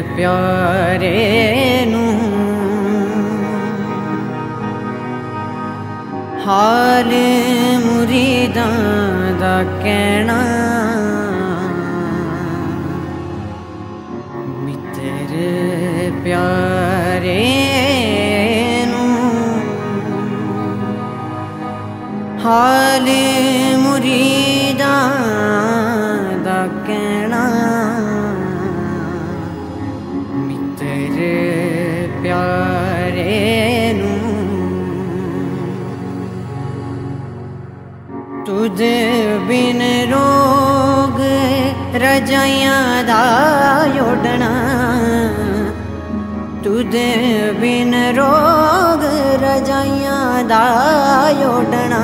प्यारे नू हाल मुरीदां दा कहना मित्र प्यारे नू हाल मुरीदां दा कहना मित्र प्यारे नू तुझ बिन रोग रजाइयां दा ओढ़ना तुझ बिन रोग रजाइयां दा ओढ़ना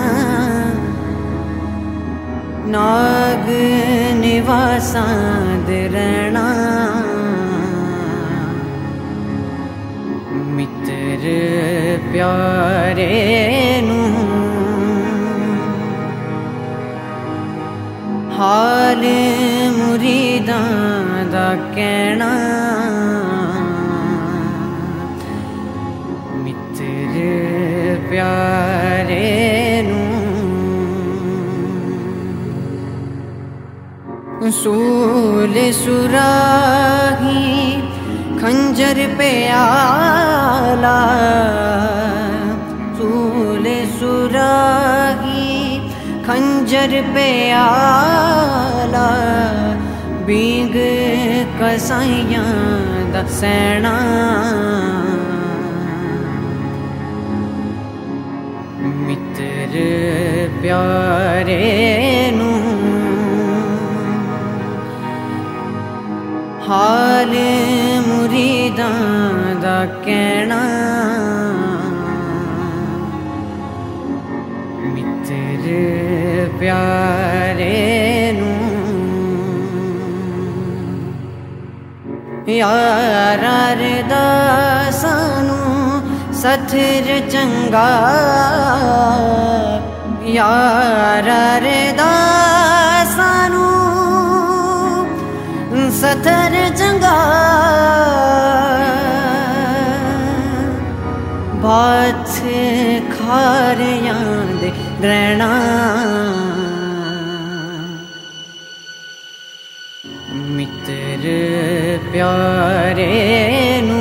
नाग निवासां दे रहना मित्र प्यारे नू हाल मुरीदां दा कहना मित्र प्यारे नू सूल सुराही खंजर पे आला सूल सुराही खंजर पे आला बीग कसाइयां दा सैना मित्र प्यारे नू हाल मुरीदां दा कहना मित्र प्यारे नू यार दा सानू सथर चंगा यार दा सानू सथर चंगा बात खारियां दे रहना मित्र प्यारे नू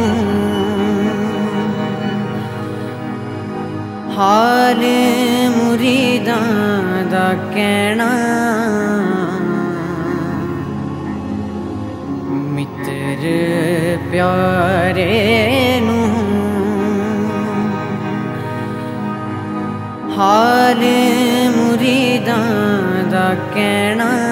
हाल मुरीदां दा कहना मित्र प्यारे नू हाल मुरीदां दा कहना